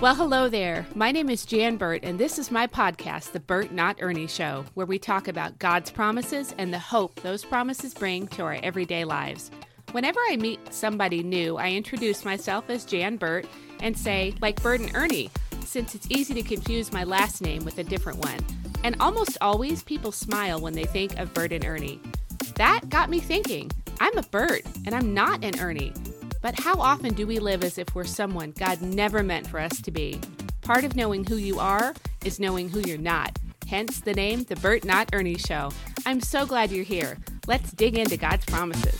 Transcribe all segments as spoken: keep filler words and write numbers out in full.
Well, hello there. My name is Jan Burt, and this is my podcast, The Burt Not Ernie Show, where we talk about God's promises and the hope those promises bring to our everyday lives. Whenever I meet somebody new, I introduce myself as Jan Burt and say, like Burt and Ernie, since it's easy to confuse my last name with a different one. And almost always people smile when they think of Burt and Ernie. That got me thinking, I'm a Burt and I'm not an Ernie. But how often do we live as if we're someone God never meant for us to be? Part of knowing who you are is knowing who you're not. Hence the name, The Burt Not Ernie Show. I'm so glad you're here. Let's dig into God's promises.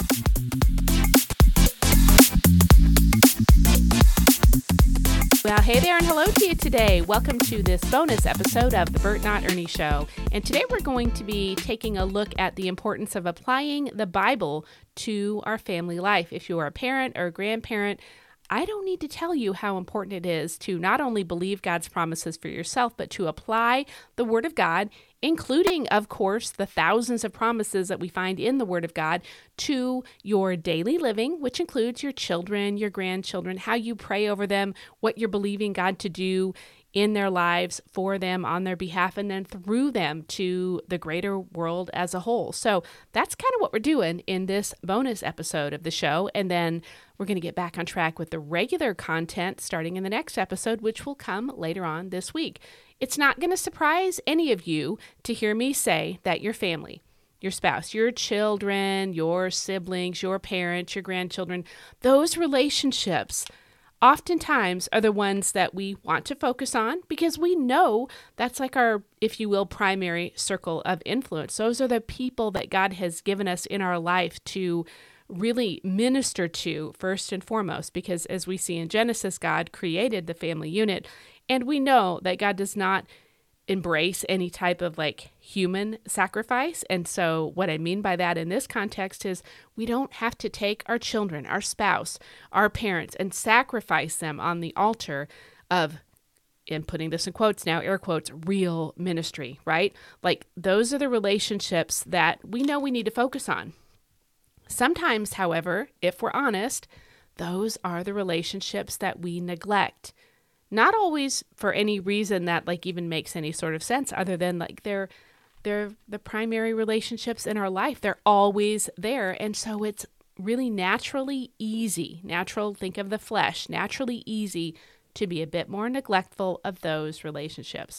Well, hey there and hello to you today. Welcome to this bonus episode of The Burt Not Ernie Show. And today we're going to be taking a look at the importance of applying the Bible to our family life. If you're a parent or a grandparent, I don't need to tell you how important it is to not only believe God's promises for yourself, but to apply the Word of God, including, of course, the thousands of promises that we find in the Word of God, to your daily living, which includes your children, your grandchildren, how you pray over them, what you're believing God to do in their lives, for them, on their behalf, and then through them to the greater world as a whole. So that's kind of what we're doing in this bonus episode of the show. And then we're going to get back on track with the regular content starting in the next episode, which will come later on this week. It's not going to surprise any of you to hear me say that your family, your spouse, your children, your siblings, your parents, your grandchildren, those relationships oftentimes are the ones that we want to focus on because we know that's like our, if you will, primary circle of influence. Those are the people that God has given us in our life to really minister to first and foremost, because as we see in Genesis, God created the family unit, and we know that God does not embrace any type of like human sacrifice. And so what I mean by that in this context is we don't have to take our children, our spouse, our parents, and sacrifice them on the altar of, and putting this in quotes now, air quotes, real ministry, right? Like those are the relationships that we know we need to focus on. Sometimes, however, if we're honest, those are the relationships that we neglect. Not always for any reason that like even makes any sort of sense other than like they're they're the primary relationships in our life. They're always there. And so it's really naturally easy, natural, think of the flesh, naturally easy to be a bit more neglectful of those relationships.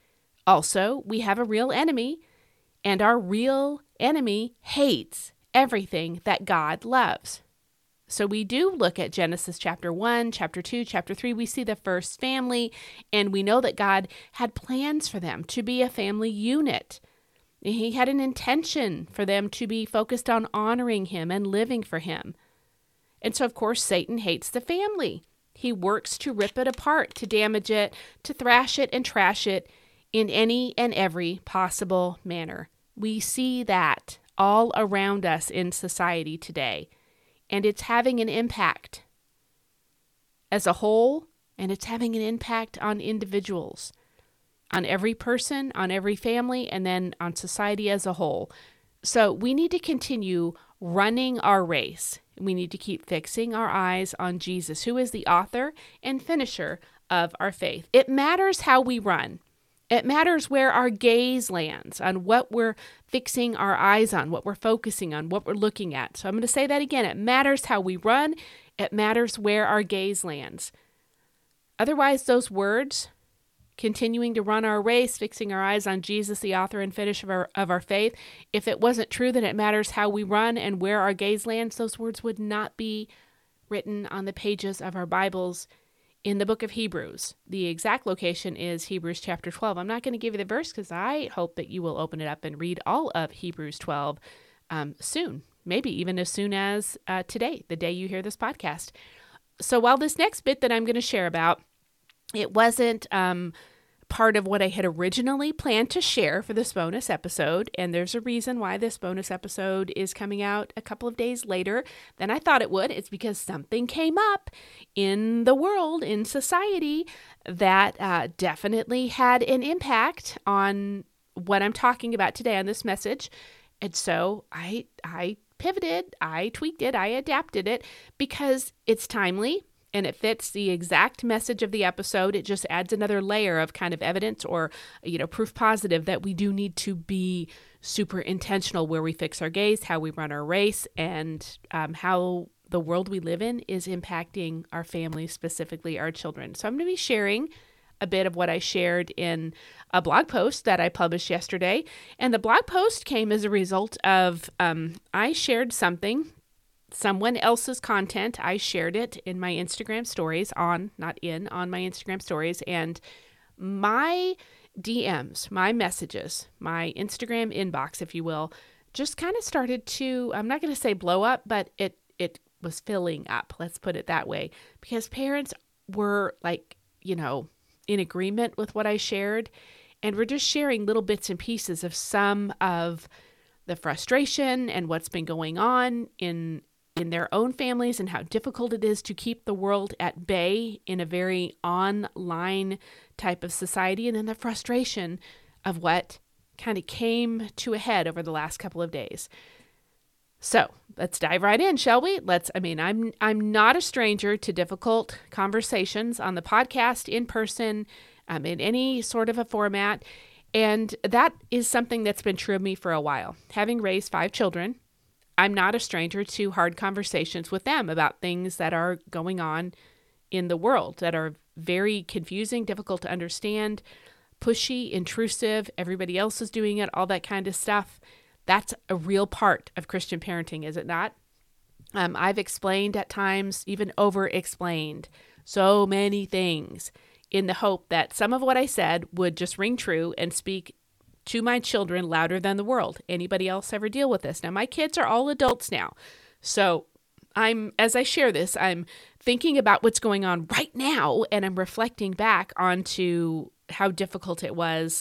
Also, we have a real enemy, and our real enemy hates everything that God loves. So we do look at Genesis chapter one, chapter two, chapter three. We see the first family, and we know that God had plans for them to be a family unit. He had an intention for them to be focused on honoring Him and living for Him. And so, of course, Satan hates the family. He works to rip it apart, to damage it, to thrash it and trash it in any and every possible manner. We see that all around us in society today. And it's having an impact as a whole, and it's having an impact on individuals, on every person, on every family, and then on society as a whole. So we need to continue running our race. We need to keep fixing our eyes on Jesus, who is the author and finisher of our faith. It matters how we run. It matters where our gaze lands, on what we're fixing our eyes on, what we're focusing on, what we're looking at. So I'm going to say that again. It matters how we run. It matters where our gaze lands. Otherwise, those words, continuing to run our race, fixing our eyes on Jesus, the author and finisher of our, of our faith, if it wasn't true that it matters how we run and where our gaze lands, those words would not be written on the pages of our Bibles in the book of Hebrews. The exact location is Hebrews chapter twelve. I'm not going to give you the verse because I hope that you will open it up and read all of Hebrews twelve um, soon, maybe even as soon as uh, today, the day you hear this podcast. So while this next bit that I'm going to share about, it wasn't um, part of what I had originally planned to share for this bonus episode, and there's a reason why this bonus episode is coming out a couple of days later than I thought it would. It's because something came up in the world, in society, that uh, definitely had an impact on what I'm talking about today on this message. And so I I pivoted, I tweaked it, I adapted it because it's timely. and it fits the exact message of the episode. It just adds another layer of kind of evidence or, you know, proof positive that we do need to be super intentional where we fix our gaze, how we run our race, and um, how the world we live in is impacting our families, specifically our children. So I'm going to be sharing a bit of what I shared in a blog post that I published yesterday. And the blog post came as a result of um, I shared something, someone else's content. I shared it in my Instagram stories on, not in, on my Instagram stories. And my D Ms, my messages, my Instagram inbox, if you will, just kind of started to, I'm not going to say blow up, but it, it was filling up. Let's put it that way. Because parents were like, you know, in agreement with what I shared. And we're just sharing little bits and pieces of some of the frustration and what's been going on in in their own families and how difficult it is to keep the world at bay in a very online type of society. And then the frustration of what kind of came to a head over the last couple of days. So let's dive right in, shall we? Let's, I mean, I'm, I'm not a stranger to difficult conversations on the podcast, in person, um, in any sort of a format. And that is something that's been true of me for a while. Having raised five children, I'm not a stranger to hard conversations with them about things that are going on in the world that are very confusing, difficult to understand, pushy, intrusive. Everybody else is doing it, all that kind of stuff. That's a real part of Christian parenting, is it not? Um, I've explained at times, even over-explained so many things in the hope that some of what I said would just ring true and speak to my children louder than the world. Anybody else ever deal with this? Now, my kids are all adults now. So I'm, as I share this, I'm thinking about what's going on right now, and I'm reflecting back onto how difficult it was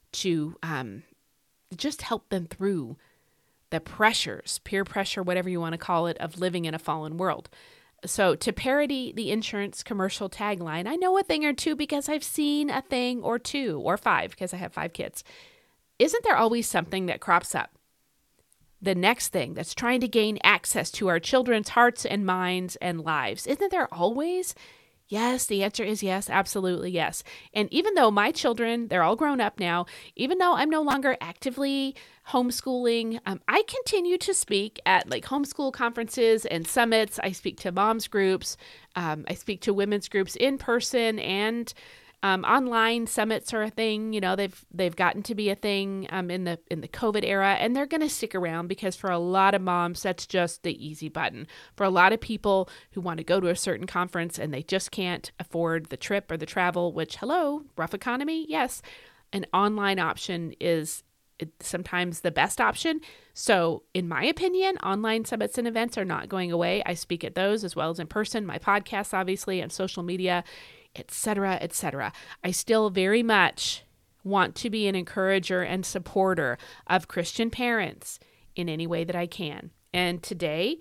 to um, just help them through the pressures, peer pressure, whatever you want to call it, of living in a fallen world. So to parody the insurance commercial tagline, I know a thing or two because I've seen a thing or two, or five, because I have five kids. Isn't there always something that crops up? The next thing that's trying to gain access to our children's hearts and minds and lives. Isn't there always? Yes, the answer is yes, absolutely yes. And even though my children, they're all grown up now, even though I'm no longer actively homeschooling, um, I continue to speak at like homeschool conferences and summits. I speak to moms groups. Um, I speak to women's groups in person, and um, online summits are a thing. You know, they've they've gotten to be a thing um, in the in the COVID era, and they're going to stick around because for a lot of moms, that's just the easy button. For a lot of people who want to go to a certain conference and they just can't afford the trip or the travel, which, hello, rough economy, yes, an online option is sometimes the best option. So in my opinion, online summits and events are not going away. I speak at those as well as in person, my podcasts, obviously, and social media, et cetera, et cetera. I still very much want to be an encourager and supporter of Christian parents in any way that I can. And today,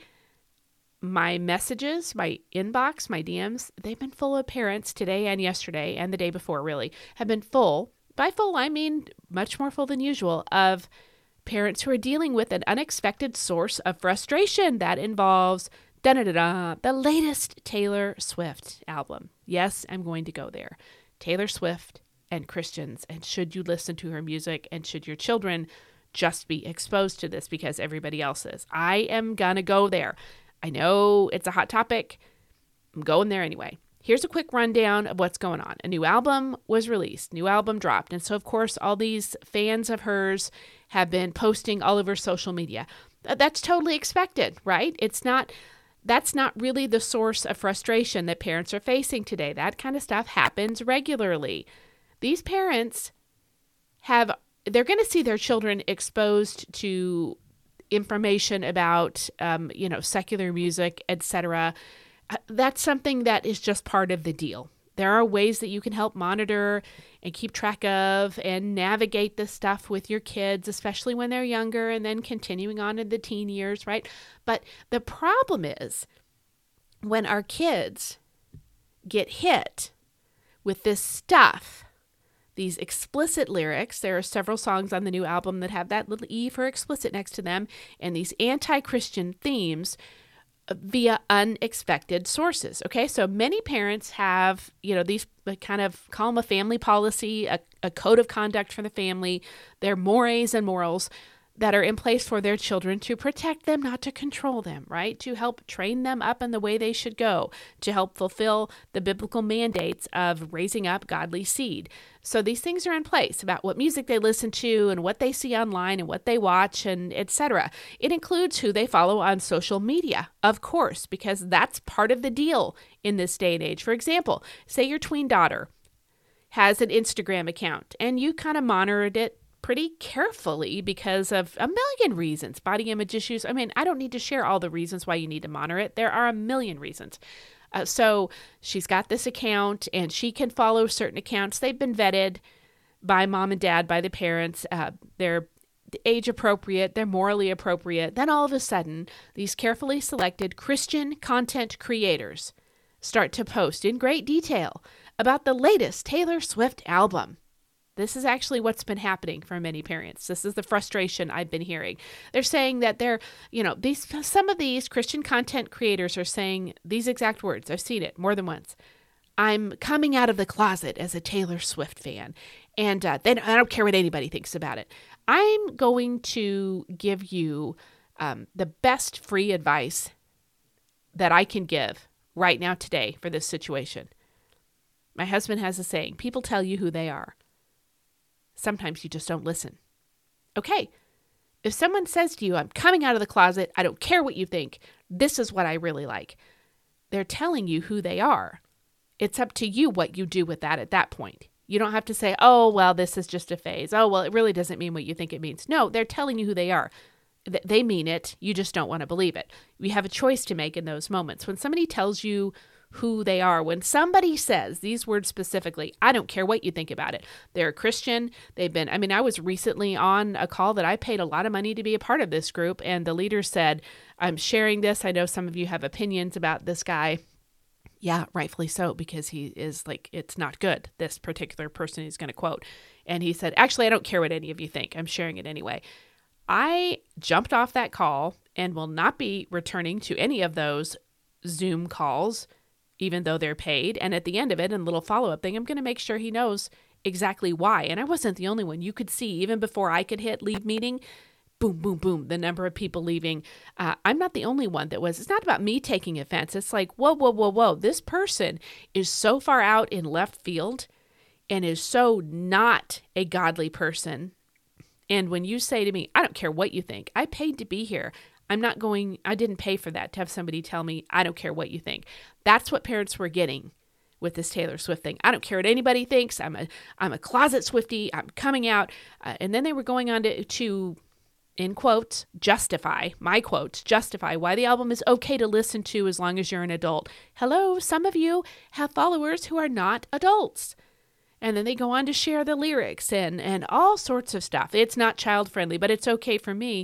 my messages, my inbox, my D Ms, they've been full of parents today and yesterday and the day before, really, have been full. By full, I mean much more full than usual, of parents who are dealing with an unexpected source of frustration that involves da-da-da-da, the latest Taylor Swift album. Yes, I'm going to go there. Taylor Swift and Christians, and should you listen to her music, and should your children just be exposed to this because everybody else is? I am gonna go there. I know it's a hot topic. I'm going there anyway. Here's a quick rundown of what's going on. A new album was released, new album dropped. And so, of course, all these fans of hers have been posting all over social media. That's totally expected, right? It's not, that's not really the source of frustration that parents are facing today. That kind of stuff happens regularly. These parents have, they're going to see their children exposed to information about, um, you know, secular music, et cetera. That's something that is just part of the deal. There are ways that you can help monitor and keep track of and navigate this stuff with your kids, especially when they're younger and then continuing on in the teen years, right? But the problem is when our kids get hit with this stuff, these explicit lyrics, there are several songs on the new album that have that little E for explicit next to them, and these anti-Christian themes, via unexpected sources. Okay, so many parents have, you know, these kind of call them a family policy, a, a code of conduct for the family, their mores and morals that are in place for their children to protect them, not to control them, right? To help train them up in the way they should go, to help fulfill the biblical mandates of raising up godly seed. So these things are in place about what music they listen to and what they see online and what they watch and et cetera. It includes who they follow on social media, of course, because that's part of the deal in this day and age. For example, say your tween daughter has an Instagram account and you kind of monitored it pretty carefully because of a million reasons, body image issues. I mean, I don't need to share all the reasons why you need to monitor it. There are a million reasons. Uh, so she's got this account and she can follow certain accounts. They've been vetted by mom and dad, by the parents. Uh, they're age appropriate. They're morally appropriate. Then all of a sudden, these carefully selected Christian content creators start to post in great detail about the latest Taylor Swift album. This is actually what's been happening for many parents. This is the frustration I've been hearing. They're saying that they're, you know, these some of these Christian content creators are saying these exact words. I've seen it more than once. I'm coming out of the closet as a Taylor Swift fan, and uh, then I don't care what anybody thinks about it. I'm going to give you um, the best free advice that I can give right now today for this situation. My husband has a saying, people tell you who they are. Sometimes you just don't listen. Okay, if someone says to you, I'm coming out of the closet, I don't care what you think, this is what I really like. They're telling you who they are. It's up to you what you do with that at that point. You don't have to say, oh, well, this is just a phase. Oh, well, it really doesn't mean what you think it means. No, they're telling you who they are. They mean it. You just don't want to believe it. We have a choice to make in those moments. When somebody tells you who they are, when somebody says these words specifically, I don't care what you think about it. They're a Christian. They've been, I mean, I was recently on a call that I paid a lot of money to be a part of this group. And the leader said, I'm sharing this. I know some of you have opinions about this guy. Yeah, rightfully so, because he is like, it's not good. This particular person he's going to quote. And he said, actually, I don't care what any of you think. I'm sharing it anyway. I jumped off that call and will not be returning to any of those Zoom calls, even though they're paid. And at the end of it, and a little follow-up thing, I'm going to make sure he knows exactly why. And I wasn't the only one. You could see, even before I could hit leave meeting, boom, boom, boom, the number of people leaving. Uh, I'm not the only one that was. It's not about me taking offense. It's like, whoa, whoa, whoa, whoa. This person is so far out in left field and is so not a godly person. And when you say to me, I don't care what you think, I paid to be here. I'm not going, I didn't pay for that to have somebody tell me, I don't care what you think. That's what parents were getting with this Taylor Swift thing. I don't care what anybody thinks. I'm a, I'm a closet Swiftie. I'm coming out. Uh, and then they were going on to, to, in quotes, justify, my quotes, justify why the album is okay to listen to as long as you're an adult. Hello, some of you have followers who are not adults. And then they go on to share the lyrics and, and all sorts of stuff. It's not child friendly, but it's okay for me.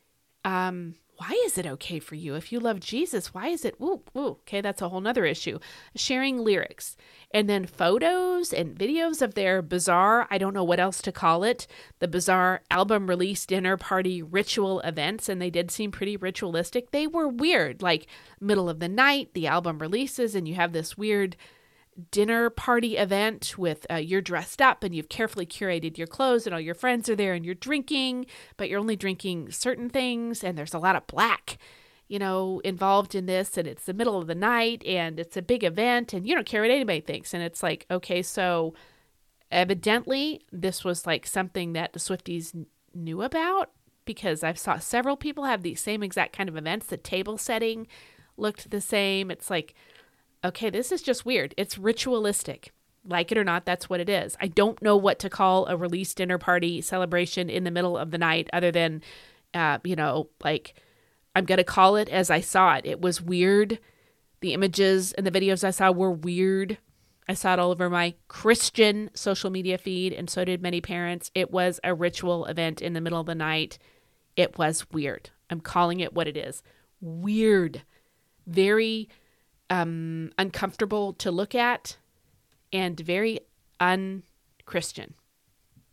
Um, why is it okay for you? If you love Jesus, why is it? Ooh, ooh, okay, that's a whole nother issue. Sharing lyrics and then photos and videos of their bizarre, I don't know what else to call it, the bizarre album release dinner party ritual events. And they did seem pretty ritualistic. They were weird, like middle of the night, the album releases, and you have this weird dinner party event with uh, you're dressed up and you've carefully curated your clothes and all your friends are there and you're drinking, but you're only drinking certain things. And there's a lot of black, you know, involved in this. And it's the middle of the night and it's a big event and you don't care what anybody thinks. And it's like, okay, so evidently this was like something that the Swifties n- knew about, because I've saw several people have these same exact kind of events. The table setting looked the same. It's like, okay, this is just weird. It's ritualistic. Like it or not, that's what it is. I don't know what to call a release dinner party celebration in the middle of the night other than, uh, you know, like I'm going to call it as I saw it. It was weird. The images and the videos I saw were weird. I saw it all over my Christian social media feed, and so did many parents. It was a ritual event in the middle of the night. It was weird. I'm calling it what it is. Weird. Very Um, uncomfortable to look at and very un-Christian.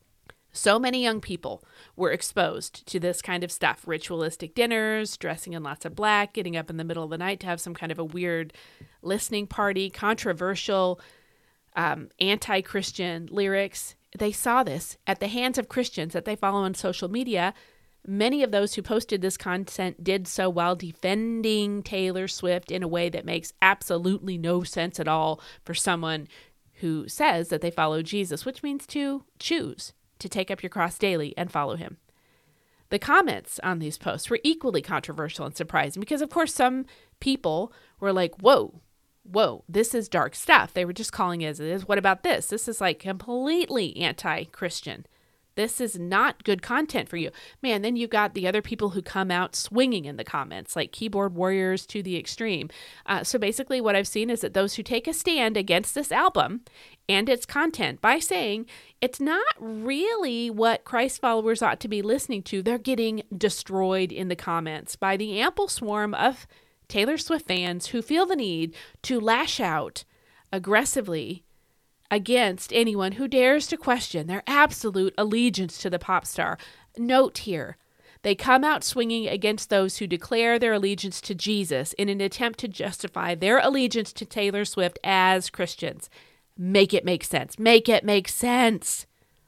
So many young people were exposed to this kind of stuff, ritualistic dinners, dressing in lots of black, getting up in the middle of the night to have some kind of a weird listening party, controversial, um, anti-Christian lyrics. They saw this at the hands of Christians that they follow on social media. Many of those who posted this content did so while defending Taylor Swift in a way that makes absolutely no sense at all for someone who says that they follow Jesus, which means to choose to take up your cross daily and follow him. The comments on these posts were equally controversial and surprising because, of course, some people were like, whoa, whoa, this is dark stuff. They were just calling it as it is. What about this? This is like completely anti-Christian. This is not good content for you. Man, then you've got the other people who come out swinging in the comments, like keyboard warriors to the extreme. Uh, so basically what I've seen is that those who take a stand against this album and its content by saying it's not really what Christ followers ought to be listening to, they're getting destroyed in the comments by the ample swarm of Taylor Swift fans who feel the need to lash out aggressively against anyone who dares to question their absolute allegiance to the pop star. Note here, they come out swinging against those who declare their allegiance to Jesus in an attempt to justify their allegiance to Taylor Swift as Christians. Make it make sense. Make it make sense.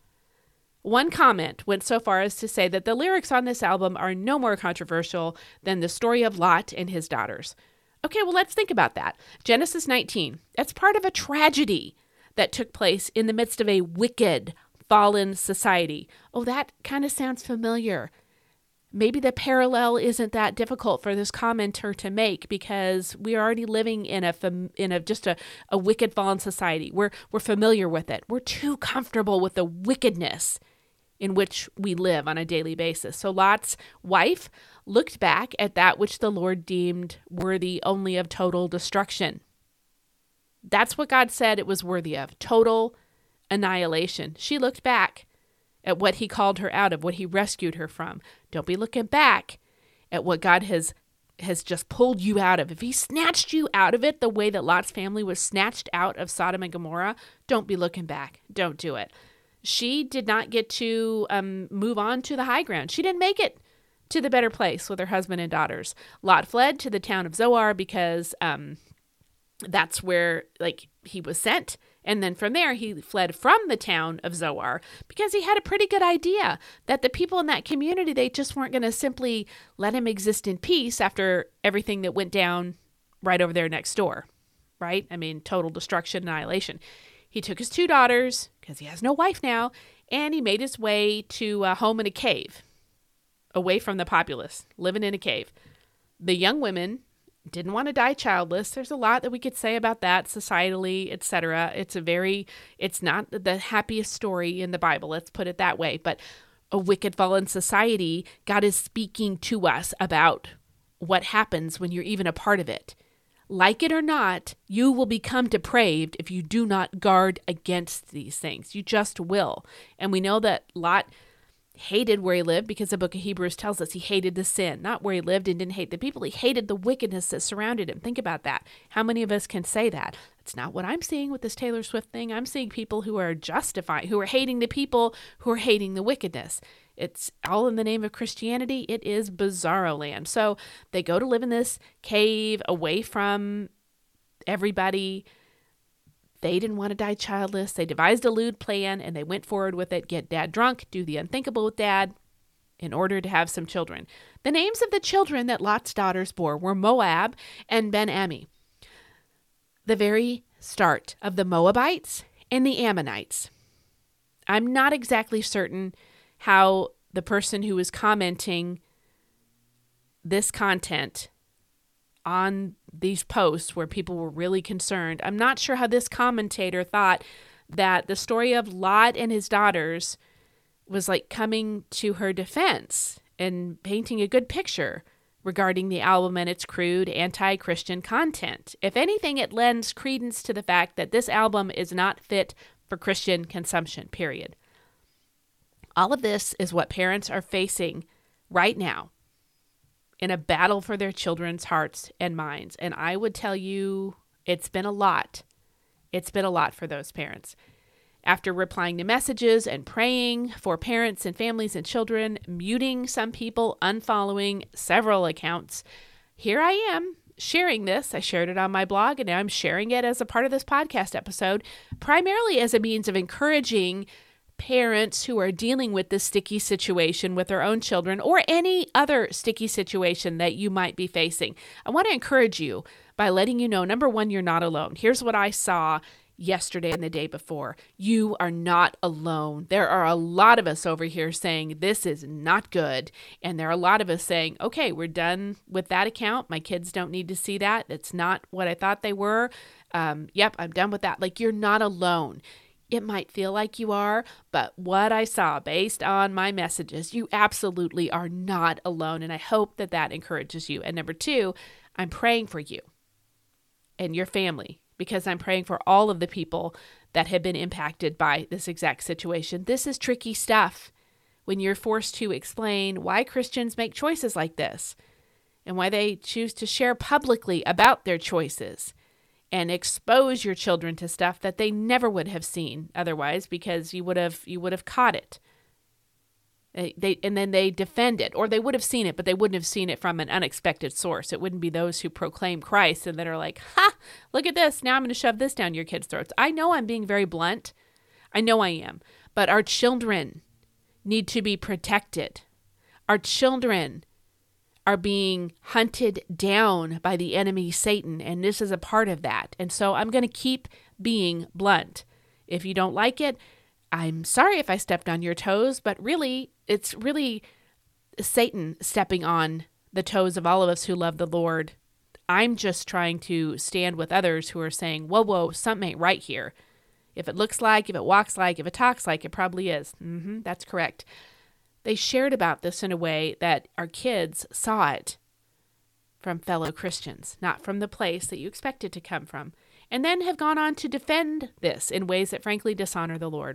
One comment went so far as to say that the lyrics on this album are no more controversial than the story of Lot and his daughters. Okay, well, let's think about that. Genesis nineteen, that's part of a tragedy that took place in the midst of a wicked, fallen society. Oh, that kind of sounds familiar. Maybe the parallel isn't that difficult for this commenter to make because we are already living in a in a just a, a wicked, fallen society. We're we're familiar with it. We're too comfortable with the wickedness in which we live on a daily basis. So Lot's wife looked back at that which the Lord deemed worthy only of total destruction. That's what God said it was worthy of, total annihilation. She looked back at what he called her out of, what he rescued her from. Don't be looking back at what God has has just pulled you out of. If he snatched you out of it the way that Lot's family was snatched out of Sodom and Gomorrah, don't be looking back. Don't do it. She did not get to um, move on to the high ground. She didn't make it to the better place with her husband and daughters. Lot fled to the town of Zoar because um, that's where like he was sent. And then from there, he fled from the town of Zoar because he had a pretty good idea that the people in that community, they just weren't going to simply let him exist in peace after everything that went down right over there next door, right? I mean, total destruction, annihilation. He took his two daughters, because he has no wife now, and he made his way to a home in a cave, away from the populace, living in a cave. The young women didn't want to die childless. There's a lot that we could say about that societally, et cetera. It's a very, it's not the happiest story in the Bible. Let's put it that way. But a wicked, fallen society, God is speaking to us about what happens when you're even a part of it. Like it or not, you will become depraved if you do not guard against these things. You just will. And we know that Lot hated where he lived because the book of Hebrews tells us he hated the sin, not where he lived and didn't hate the people. He hated the wickedness that surrounded him. Think about that. How many of us can say that? It's not what I'm seeing with this Taylor Swift thing. I'm seeing people who are justifying, who are hating the people who are hating the wickedness. It's all in the name of Christianity. It is bizarro land. So they go to live in this cave away from everybody. They didn't want to die childless. They devised a lewd plan and they went forward with it. Get dad drunk, do the unthinkable with dad in order to have some children. The names of the children that Lot's daughters bore were Moab and Ben-Ammi. The very start of the Moabites and the Ammonites. I'm not exactly certain how the person who was commenting this content on these posts where people were really concerned, I'm not sure how this commentator thought that the story of Lot and his daughters was like coming to her defense and painting a good picture regarding the album and its crude anti-Christian content. If anything, it lends credence to the fact that this album is not fit for Christian consumption, period. All of this is what parents are facing right now in a battle for their children's hearts and minds. And I would tell you, it's been a lot. It's been a lot for those parents. After replying to messages and praying for parents and families and children, muting some people, unfollowing several accounts, here I am sharing this. I shared it on my blog, and now I'm sharing it as a part of this podcast episode, primarily as a means of encouraging parents who are dealing with this sticky situation with their own children or any other sticky situation that you might be facing. I want to encourage you by letting you know, number one, you're not alone. Here's what I saw yesterday and the day before. You are not alone. There are a lot of us over here saying this is not good. And there are a lot of us saying, okay, we're done with that account. My kids don't need to see that. It's not what I thought they were. Um, yep, I'm done with that. Like, you're not alone. It might feel like you are, but what I saw based on my messages, you absolutely are not alone. And I hope that that encourages you. And number two, I'm praying for you and your family, because I'm praying for all of the people that have been impacted by this exact situation. This is tricky stuff when you're forced to explain why Christians make choices like this and why they choose to share publicly about their choices and expose your children to stuff that they never would have seen otherwise, because you would have you would have caught it. They, they and then they defend it, or they would have seen it, but they wouldn't have seen it from an unexpected source. It wouldn't be those who proclaim Christ and that are like, ha, look at this. Now I'm going to shove this down your kids' throats. I know I'm being very blunt. I know I am. But our children need to be protected. Our children are being hunted down by the enemy, Satan, and this is a part of that. And so I'm going to keep being blunt. If you don't like it, I'm sorry if I stepped on your toes, but really, it's really Satan stepping on the toes of all of us who love the Lord. I'm just trying to stand with others who are saying, whoa, whoa, something ain't right here. If it looks like, if it walks like, if it talks like, it probably is. Mm-hmm, that's correct. They shared about this in a way that our kids saw it from fellow Christians, not from the place that you expect it to come from, and then have gone on to defend this in ways that frankly dishonor the Lord.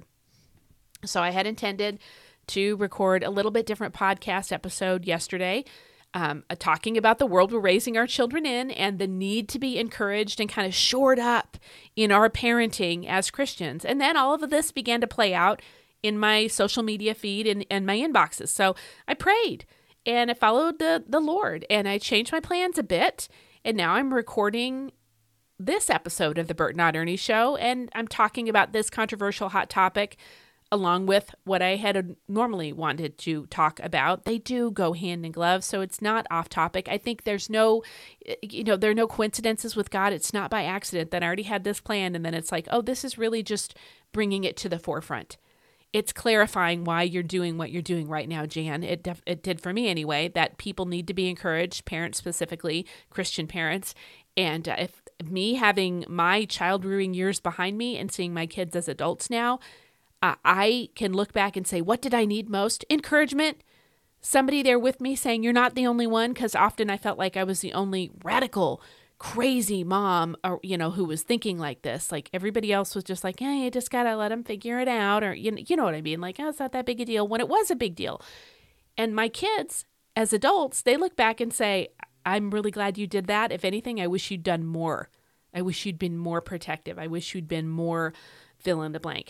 So I had intended to record a little bit different podcast episode yesterday, um, uh, talking about the world we're raising our children in and the need to be encouraged and kind of shored up in our parenting as Christians. And then all of this began to play out in my social media feed and, and my inboxes. So I prayed and I followed the, the Lord, and I changed my plans a bit. And now I'm recording this episode of the Bert Not Ernie Show, and I'm talking about this controversial hot topic along with what I had normally wanted to talk about. They do go hand in glove, so it's not off topic. I think there's no, you know, there are no coincidences with God. It's not by accident that I already had this planned, and then it's like, oh, this is really just bringing it to the forefront. It's clarifying why you're doing what you're doing right now, Jan. It def- it did for me anyway, that people need to be encouraged, parents specifically, Christian parents. And uh, if me having my child-rearing years behind me and seeing my kids as adults now, Uh, I can look back and say, what did I need most? Encouragement. Somebody there with me saying, you're not the only one, because often I felt like I was the only radical, crazy mom, or, you know, who was thinking like this. Like everybody else was just like, hey, you just got to let them figure it out. Or, you know, you know what I mean? Like, oh, it's not that big a deal, when it was a big deal. And my kids, as adults, they look back and say, I'm really glad you did that. If anything, I wish you'd done more. I wish you'd been more protective. I wish you'd been more fill in the blank.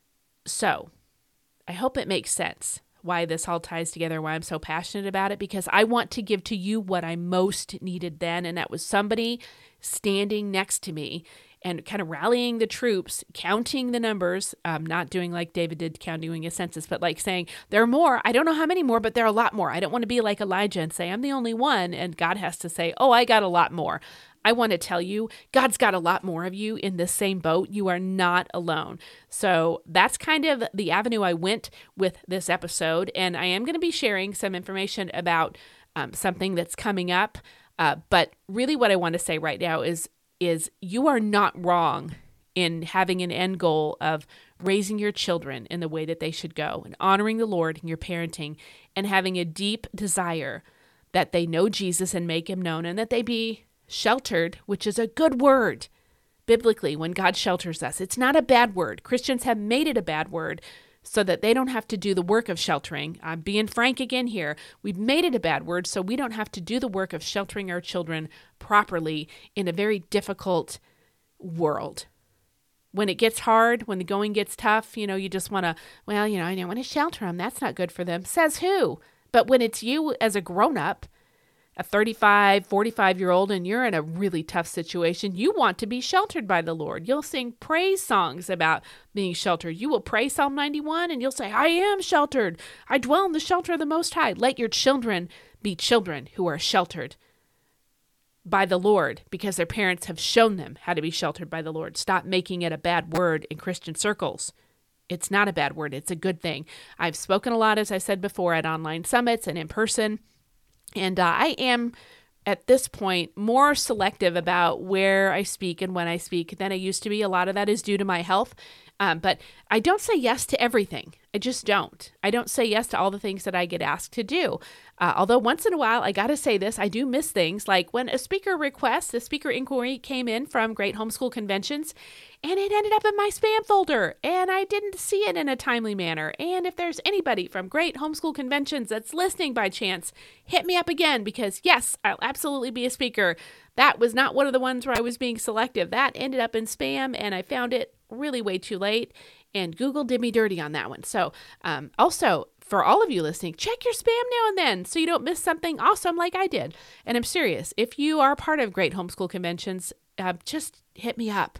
So I hope it makes sense why this all ties together, why I'm so passionate about it, because I want to give to you what I most needed then, and that was somebody standing next to me and kind of rallying the troops, counting the numbers, um, not doing like David did, counting a census, but like saying, there are more. I don't know how many more, but there are a lot more. I don't want to be like Elijah and say, I'm the only one, and God has to say, oh, I got a lot more. I want to tell you, God's got a lot more of you in this same boat. You are not alone. So that's kind of the avenue I went with this episode. And I am going to be sharing some information about um, something that's coming up. Uh, but really what I want to say right now is, is you are not wrong in having an end goal of raising your children in the way that they should go and honoring the Lord in your parenting and having a deep desire that they know Jesus and make him known, and that they be sheltered, which is a good word biblically when God shelters us. It's not a bad word. Christians have made it a bad word so that they don't have to do the work of sheltering. I'm being frank again here. We've made it a bad word so we don't have to do the work of sheltering our children properly in a very difficult world. when it gets hard, when the going gets tough, you know, you just want to, well, you know, I don't want to shelter them. That's not good for them. Says who? But when it's you as a grown-up, a thirty-five, forty-five-year-old, and you're in a really tough situation, you want to be sheltered by the Lord. You'll sing praise songs about being sheltered. You will pray Psalm ninety-one, and you'll say, I am sheltered. I dwell in the shelter of the Most High. Let your children be children who are sheltered by the Lord because their parents have shown them how to be sheltered by the Lord. Stop making it a bad word in Christian circles. It's not a bad word. It's a good thing. I've spoken a lot, as I said before, at online summits and in person. And uh, I am, at this point, more selective about where I speak and when I speak than I used to be. A lot of that is due to my health. Um, but I don't say yes to everything. I just don't. I don't say yes to all the things that I get asked to do. Uh, although once in a while, I got to say this, I do miss things like when a speaker request, a speaker inquiry came in from Great Homeschool Conventions, and it ended up in my spam folder, and I didn't see it in a timely manner. And if there's anybody from Great Homeschool Conventions that's listening by chance, hit me up again because, yes, I'll absolutely be a speaker. That was not one of the ones where I was being selective. That ended up in spam, and I found it really way too late, and Google did me dirty on that one. So um, also, for all of you listening, check your spam now and then so you don't miss something awesome like I did. And I'm serious. If you are part of Great Homeschool Conventions, uh, just hit me up.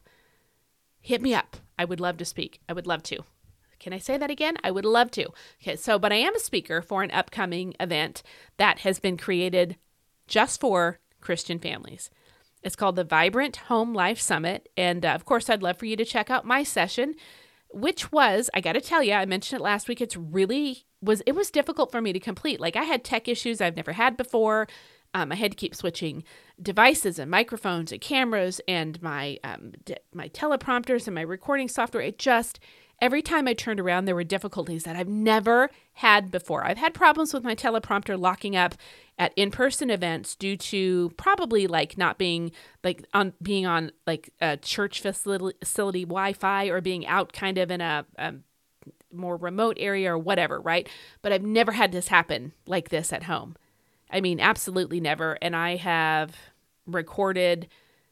Hit me up. I would love to speak. I would love to. Can I say that again? I would love to. Okay, so, but I am a speaker for an upcoming event that has been created just for Christian families. It's called the Vibrant Home Life Summit. And uh, of course, I'd love for you to check out my session, which was, I got to tell you, I mentioned it last week. It's really was, it was difficult for me to complete. Like I had tech issues I've never had before. Um, I had to keep switching devices and microphones and cameras and my, um, d- my teleprompters and my recording software. It just, every time I turned around, there were difficulties that I've never had before. I've had problems with my teleprompter locking up at in-person events due to probably like not being like on being on like a church facility, facility Wi-Fi or being out kind of in a, a more remote area or whatever, right? But I've never had this happen like this at home. I mean, absolutely never. And I have recorded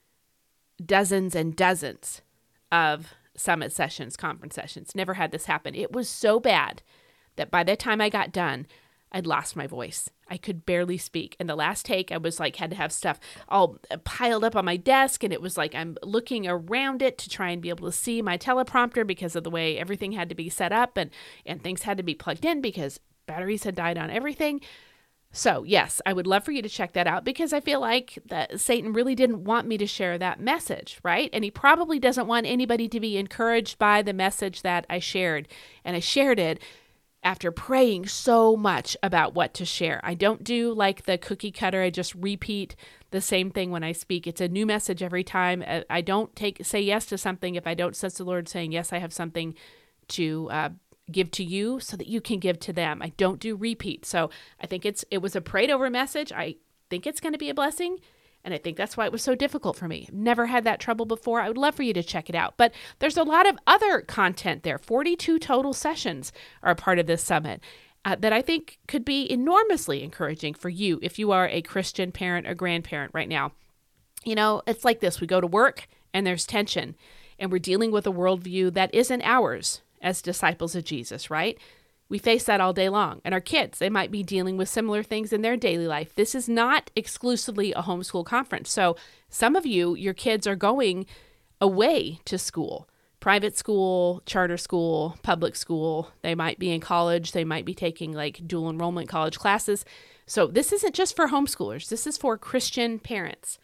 dozens and dozens of summit sessions, conference sessions. Never had this happen. It was so bad that by the time I got done, I'd lost my voice. I could barely speak. And the last take, I was like, had to have stuff all piled up on my desk. And it was like, I'm looking around it to try and be able to see my teleprompter because of the way everything had to be set up and, and things had to be plugged in because batteries had died on everything. So yes, I would love for you to check that out because I feel like that Satan really didn't want me to share that message, right? And he probably doesn't want anybody to be encouraged by the message that I shared. And I shared it after praying so much about what to share. I don't do like the cookie cutter. I just repeat the same thing when I speak. It's a new message every time. I don't take say yes to something if I don't sense the Lord saying, yes, I have something to uh, give to you so that you can give to them. I don't do repeat. So I think it's it was a prayed over message. I think it's going to be a blessing. And I think that's why it was so difficult for me. Never had that trouble before. I would love for you to check it out. But there's a lot of other content there. forty-two total sessions are a part of this summit uh, that I think could be enormously encouraging for you if you are a Christian parent or grandparent right now. You know, it's like this. We go to work and there's tension and we're dealing with a worldview that isn't ours as disciples of Jesus, right? We face that all day long. And our kids, they might be dealing with similar things in their daily life. This is not exclusively a homeschool conference. So some of you, your kids are going away to school, private school, charter school, public school. They might be in college. They might be taking like dual enrollment college classes. So this isn't just for homeschoolers. This is for Christian parents.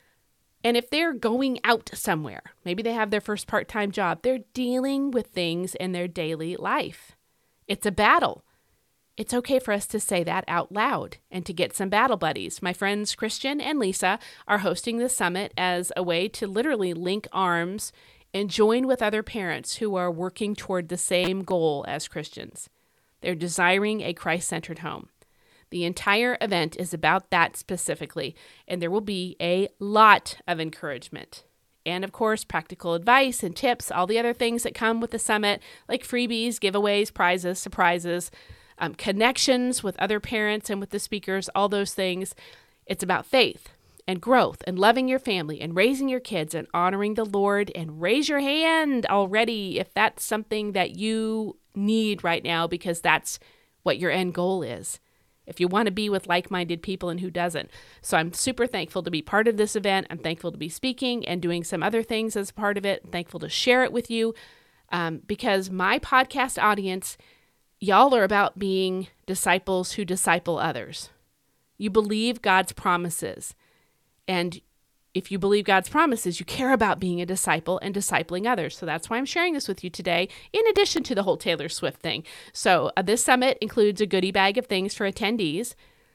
And if they're going out somewhere, maybe they have their first part-time job, they're dealing with things in their daily life. It's a battle. It's okay for us to say that out loud and to get some battle buddies. My friends Christian and Lisa are hosting this summit as a way to literally link arms and join with other parents who are working toward the same goal as Christians. They're desiring a Christ-centered home. The entire event is about that specifically, and there will be a lot of encouragement. And of course, practical advice and tips, all the other things that come with the summit, like freebies, giveaways, prizes, surprises, um, connections with other parents and with the speakers, all those things. It's about faith. and growth and loving your family and raising your kids and honoring the Lord. And raise your hand already if that's something that you need right now, because that's what your end goal is. If you want to be with like-minded people, and who doesn't. So I'm super thankful to be part of this event. I'm thankful to be speaking and doing some other things as part of it. I'm thankful to share it with you um, because my podcast audience, y'all are about being disciples who disciple others. You believe God's promises. And if you believe God's promises, you care about being a disciple and discipling others. So that's why I'm sharing this with you today, in addition to the whole Taylor Swift thing. So uh, this summit includes a goodie bag of things for attendees.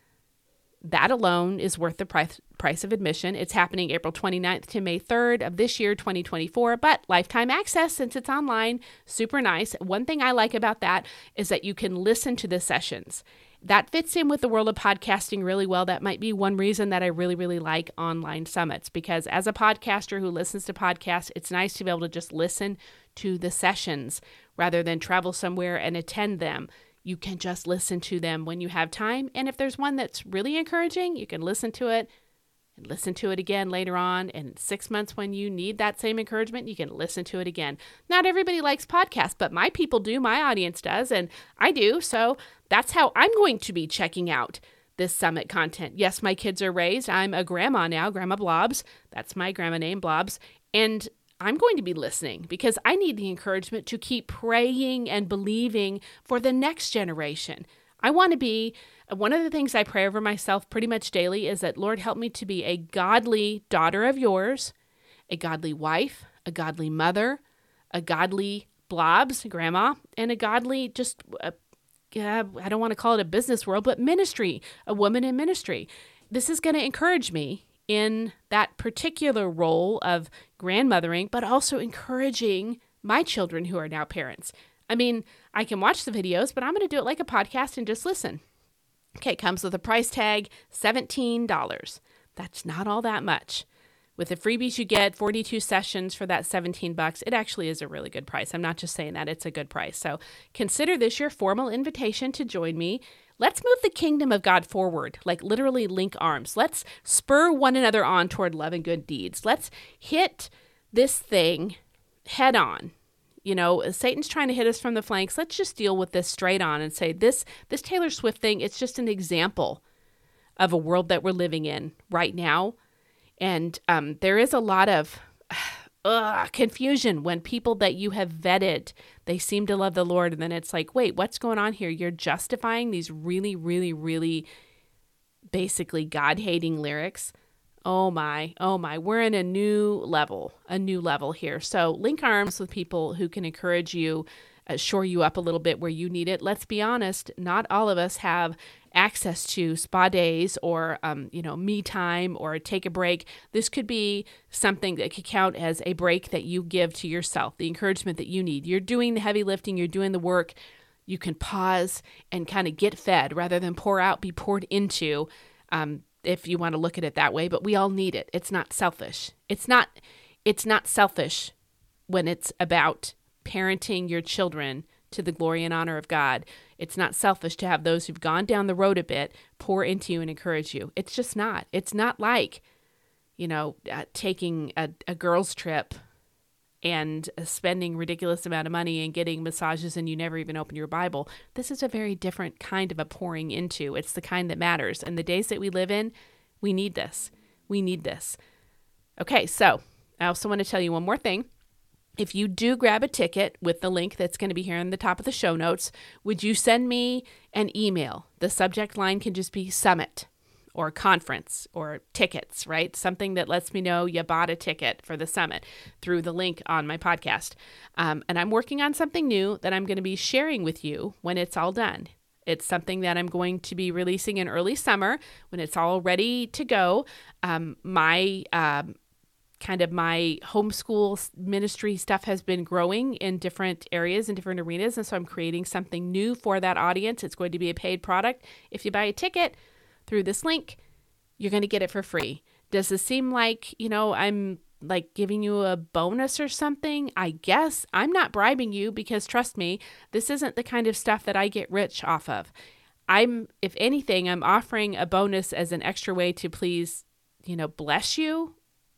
That alone is worth the price price of admission. It's happening April twenty-ninth to May third of this year, twenty twenty-four, but lifetime access since it's online. Super nice. One thing I like about that is that you can listen to the sessions. That fits in with the world of podcasting really well. That might be one reason that I really, really like online summits, because as a podcaster who listens to podcasts, it's nice to be able to just listen to the sessions rather than travel somewhere and attend them. You can just listen to them when you have time. And if there's one that's really encouraging, you can listen to it and listen to it again later on. And six months when you need that same encouragement, you can listen to it again. Not everybody likes podcasts, but my people do, my audience does, and I do. So that's how I'm going to be checking out this summit content. Yes, my kids are raised. I'm a grandma now, Grandma Blobs. That's my grandma name, Blobs. And I'm going to be listening because I need the encouragement to keep praying and believing for the next generation. I want to be, one of the things I pray over myself pretty much daily is that, Lord, help me to be a godly daughter of yours, a godly wife, a godly mother, a godly Blobs, grandma, and a godly, just, uh, uh, I don't want to call it a business world, but ministry, a woman in ministry. This is going to encourage me in that particular role of grandmothering, but also encouraging my children who are now parents. I mean, I can watch the videos, but I'm going to do it like a podcast and just listen. Okay, comes with a price tag, seventeen dollars. That's not all that much. With the freebies you get, forty-two sessions for that seventeen bucks. It actually is a really good price. I'm not just saying that, it's a good price. So consider this your formal invitation to join me. Let's move the kingdom of God forward, like literally link arms. Let's spur one another on toward love and good deeds. Let's hit this thing head on. You know, Satan's trying to hit us from the flanks. Let's just deal with this straight on and say this, this Taylor Swift thing, it's just an example of a world that we're living in right now. And um, there is a lot of uh, confusion when people that you have vetted, they seem to love the Lord. And then it's like, wait, what's going on here? You're justifying these really, really, really basically God-hating lyrics. Oh my, oh my, we're in a new level, a new level here. So link arms with people who can encourage you, uh, shore you up a little bit where you need it. Let's be honest, not all of us have access to spa days or, um, you know, me time or take a break. This could be something that could count as a break that you give to yourself, the encouragement that you need. You're doing the heavy lifting, you're doing the work. You can pause and kind of get fed rather than pour out, be poured into, um, if you want to look at it that way, but we all need it. It's not selfish. It's not, it's not selfish when it's about parenting your children to the glory and honor of God. It's not selfish to have those who've gone down the road a bit pour into you and encourage you. It's just not. It's not like, you know, uh, taking a, a girls' trip and uh, spending ridiculous amount of money and getting massages and you never even open your Bible. This is a very different kind of a pouring into. It's the kind that matters. And the days that we live in, we need this. We need this. Okay, so I also want to tell you one more thing. If you do grab a ticket with the link that's going to be here in the top of the show notes, would you send me an email? The subject line can just be summit or conference or tickets, right? Something that lets me know you bought a ticket for the summit through the link on my podcast. Um, and I'm working on something new that I'm going to be sharing with you when it's all done. It's something that I'm going to be releasing in early summer when it's all ready to go. Um, my um, kind of my homeschool ministry stuff has been growing in different areas and different arenas. And so I'm creating something new for that audience. It's going to be a paid product. If you buy a ticket through this link, you're going to get it for free. Does this seem like, you know, I'm like giving you a bonus or something? I guess I'm not bribing you because trust me, this isn't the kind of stuff that I get rich off of. I'm, if anything, I'm offering a bonus as an extra way to please you know, bless you,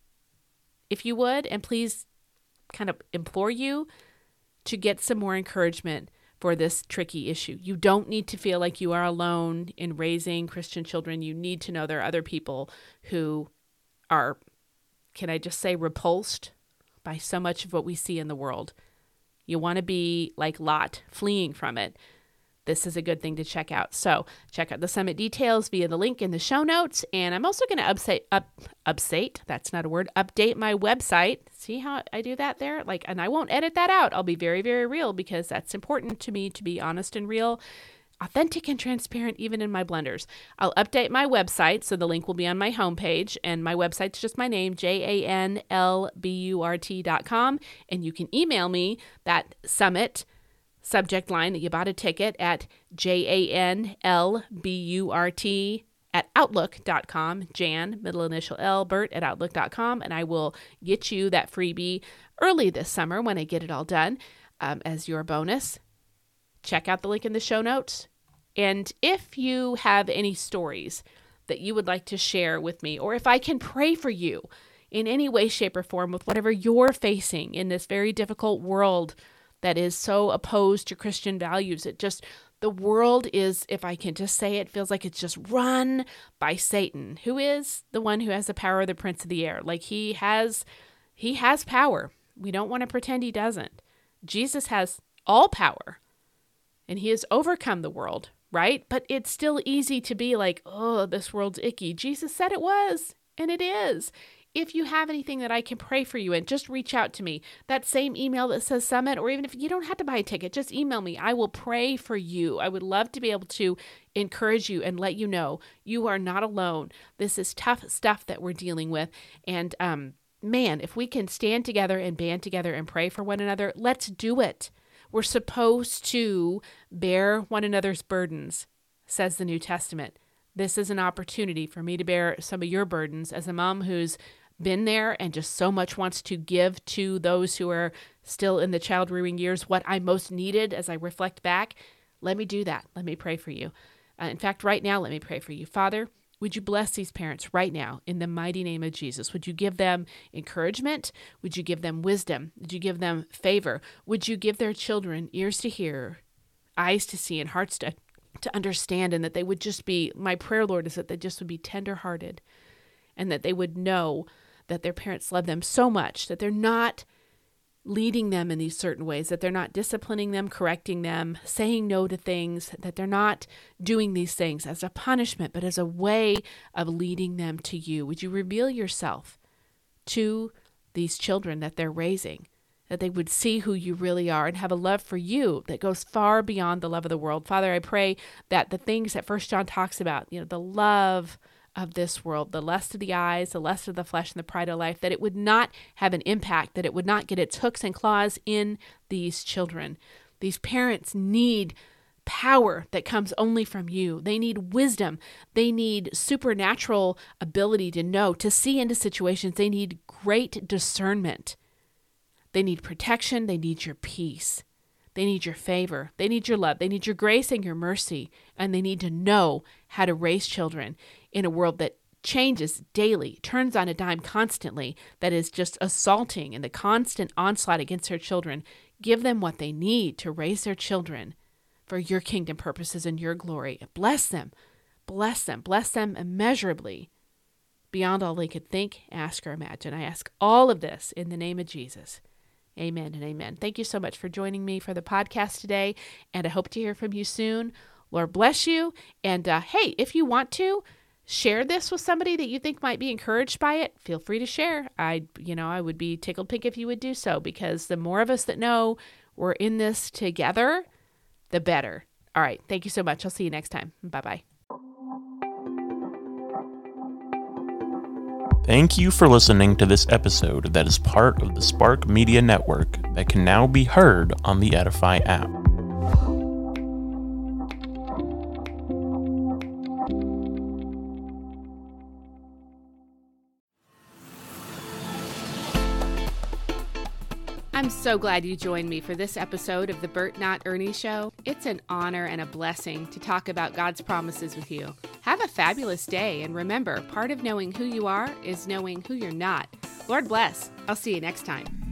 if you would, and please kind of implore you to get some more encouragement for this tricky issue. You don't need to feel like you are alone in raising Christian children. You need to know there are other people who are, can I just say, repulsed by so much of what we see in the world. You want to be like Lot, fleeing from it. This is a good thing to check out. So check out the summit details via the link in the show notes. And I'm also going to update, up, update, that's not a word, update my website. See how I do that there? Like, and I won't edit that out. I'll be very, very real because that's important to me to be honest and real, authentic and transparent, even in my blunders. I'll update my website. So the link will be on my homepage, and my website's just my name, J A N L B U R T dot com. And you can email me that summit subject line that you bought a ticket at J A N L B U R T at outlook dot com, Jan, middle initial L, Bert at outlook dot com, and I will get you that freebie early this summer when I get it all done um, as your bonus. Check out the link in the show notes. And if you have any stories that you would like to share with me, or if I can pray for you in any way, shape, or form with whatever you're facing in this very difficult world that is so opposed to Christian values. It just, the world is, if I can just say it, feels like it's just run by Satan, who is the one who has the power of the prince of the air. Like he has, he has power. We don't want to pretend he doesn't. Jesus has all power and he has overcome the world, right? But it's still easy to be like, oh, this world's icky. Jesus said it was, and it is. If you have anything that I can pray for you in, just reach out to me. That same email that says Summit, or even if you don't have to buy a ticket, just email me. I will pray for you. I would love to be able to encourage you and let you know you are not alone. This is tough stuff that we're dealing with. And um, man, if we can stand together and band together and pray for one another, let's do it. We're supposed to bear one another's burdens, says the New Testament. This is an opportunity for me to bear some of your burdens as a mom who's been there and just so much wants to give to those who are still in the child rearing years what I most needed as I reflect back. Let me do that. Let me pray for you. Uh, in fact, right now, let me pray for you. Father, would you bless these parents right now in the mighty name of Jesus? Would you give them encouragement? Would you give them wisdom? Would you give them favor? Would you give their children ears to hear, eyes to see, and hearts to, to understand, and that they would just be, my prayer, Lord, is that they just would be tenderhearted and that they would know that their parents love them so much, that they're not leading them in these certain ways, that they're not disciplining them, correcting them, saying no to things, that they're not doing these things as a punishment, but as a way of leading them to you. Would you reveal yourself to these children that they're raising, that they would see who you really are and have a love for you that goes far beyond the love of the world. Father, I pray that the things that First John talks about, you know, the love of this world, the lust of the eyes, the lust of the flesh, and the pride of life, that it would not have an impact, that it would not get its hooks and claws in these children. These parents need power that comes only from you. They need wisdom. They need supernatural ability to know, to see into situations. They need great discernment. They need protection. They need your peace. They need your favor. They need your love. They need your grace and your mercy. And they need to know how to raise children in a world that changes daily, turns on a dime constantly, that is just assaulting and the constant onslaught against their children. Give them what they need to raise their children for your kingdom purposes and your glory. Bless them. Bless them. Bless them immeasurably beyond all they could think, ask, or imagine. I ask all of this in the name of Jesus. Amen and amen. Thank you so much for joining me for the podcast today, and I hope to hear from you soon. Lord bless you. And uh, hey, if you want to, share this with somebody that you think might be encouraged by it. Feel free to share. I, you know, I would be tickled pink if you would do so, because the more of us that know we're in this together, the better. All right. Thank you so much. I'll see you next time. Bye-bye. Thank you for listening to this episode that is part of the Spark Media Network that can now be heard on the Edify app. I'm so glad you joined me for this episode of the Bert Not Ernie Show. It's an honor and a blessing to talk about God's promises with you. Have a fabulous day, and remember, part of knowing who you are is knowing who you're not. Lord bless. I'll see you next time.